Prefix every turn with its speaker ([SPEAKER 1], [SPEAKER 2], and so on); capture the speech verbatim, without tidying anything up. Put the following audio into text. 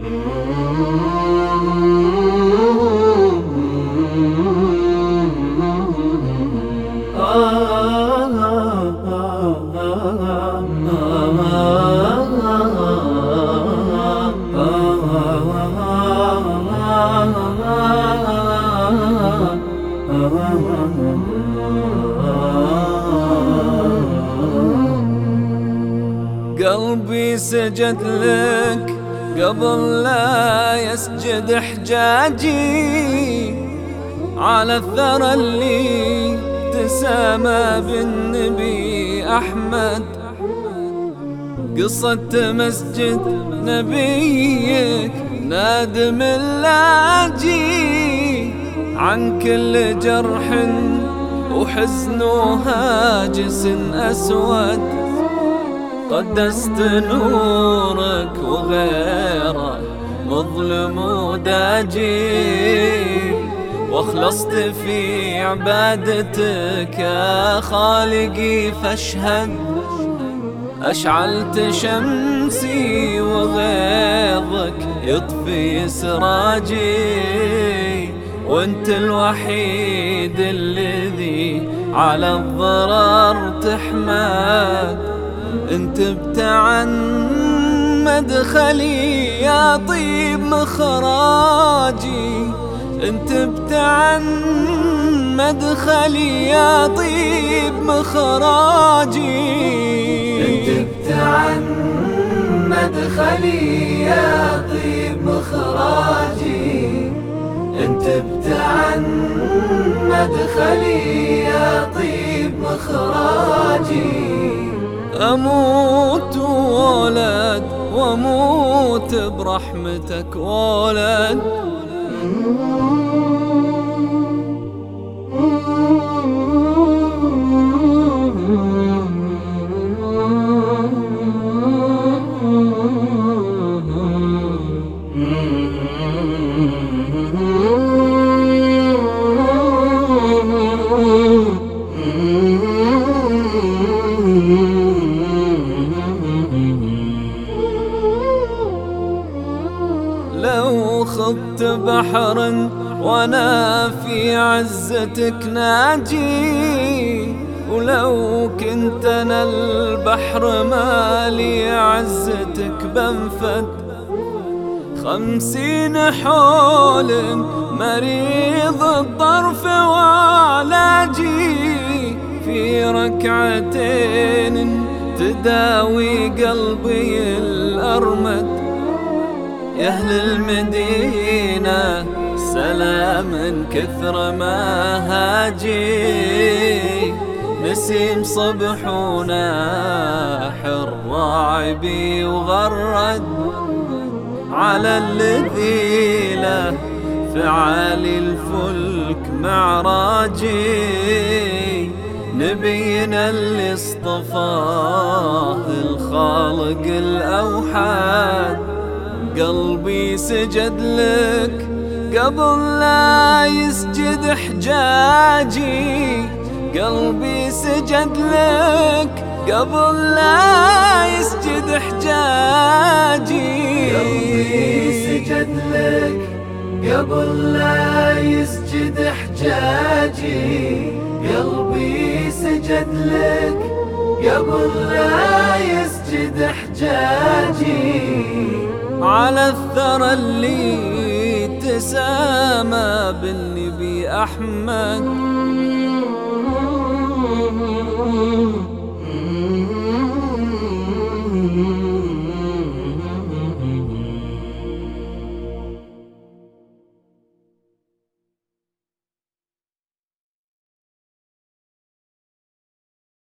[SPEAKER 1] قلبي سجد لك قبل لا يسجد حجاجي، على الثرى اللي تسامى بالنبي أحمد. قصة مسجد نبيك نادم اللاجي، عن كل جرح وحزن وهاجس أسود. قدست نورك وغيره مظلم وداجي، واخلصت في عبادتك يا خالقي فاشهد. أشعلت شمسي وغيظك يطفي سراجي، وانت الوحيد الذي على الضرر تحمد. انت بتعن مدخلي يا طيب مخراجي، انت بتعن مدخلي يا طيب مخراجي،
[SPEAKER 2] انت بتعن مدخلي يا طيب مخراجي، انت بتعن مدخلي يا طيب مخراجي.
[SPEAKER 1] أموت وولد وأموت برحمتك ولد. لو خضت بحرا وانا في عزتك ناجي، ولو كنت انا البحر مالي عزتك بنفد. خمسين حول مريض الطرف وعلاجي، في ركعتين تداوي قلبي الأرمد. يا أهل المدينة سلام كثر ما هاجي، نسيم صبح وناح الراعبي وغرد. على الذي له فعالي الفلك معراجي، نبينا اللي اصطفاه الخالق الأوحد. قلبي سجد لك قبل لا يسجد حجاجي، قلبي سجد لك قبل لا يسجد حجاجي،
[SPEAKER 2] قلبي سجد لك قبل لا يسجد حجاجي، قلبي سجد لك قبل لا يسجد حجاجي.
[SPEAKER 1] على الثرى اللي تسامى بالنبي أحمد.